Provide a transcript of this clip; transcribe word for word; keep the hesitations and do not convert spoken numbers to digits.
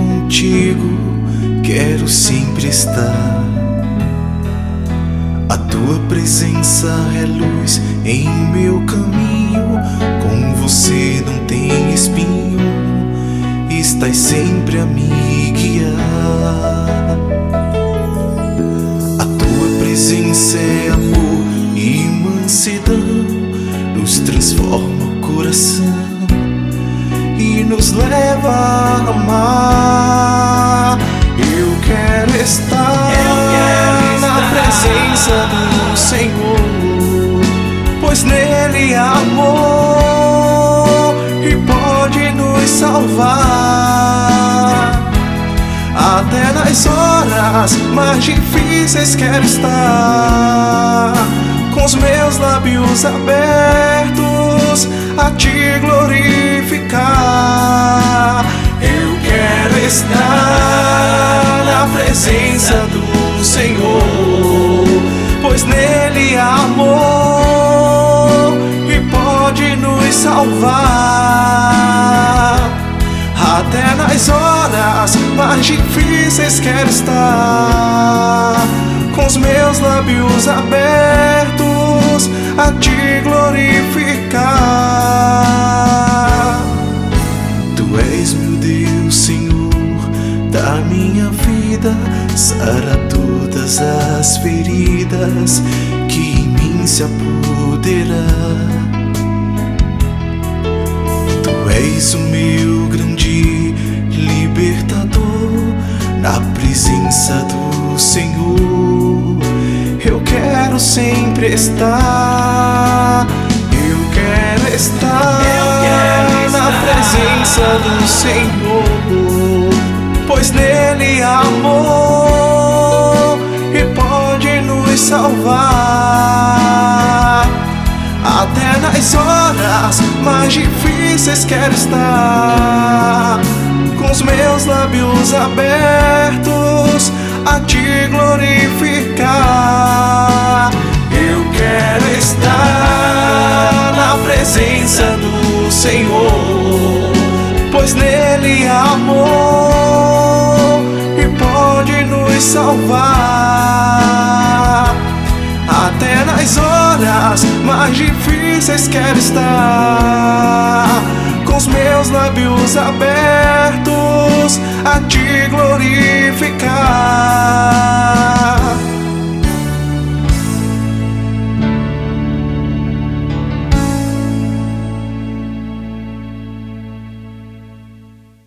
contigo quero sempre estar. A tua presença é luz em meu caminho, com você não tem espinho, estás sempre a me guiar. A tua presença é amor e mansidão, nos transforma o coração e nos leva a amar. Eu quero estar, Eu quero estar na presença do Senhor, pois nele há amor e pode nos salvar. Até nas horas mais difíceis quero estar, com os meus lábios abertos a te glorificar. Eu quero estar na presença do Senhor, pois nele há amor e pode nos salvar. Até nas horas mais difíceis quero estar, com os meus lábios abertos a te glorificar. Tu és meu Deus, Senhor da minha vida, sara todas as feridas que em mim se apoderar. Tu és o meu grande libertador, na presença do Senhor eu quero sempre estar. Eu quero estar, eu quero estar na presença do Senhor, pois nele há amor e pode nos salvar. Até nas horas mais difíceis quero estar, com os meus lábios abertos a te glorificar. Eu quero estar na presença do Senhor, pois nele há amor e pode nos salvar. Até nas horas mais difíceis quero estar, com os meus lábios abertos a te glorificar.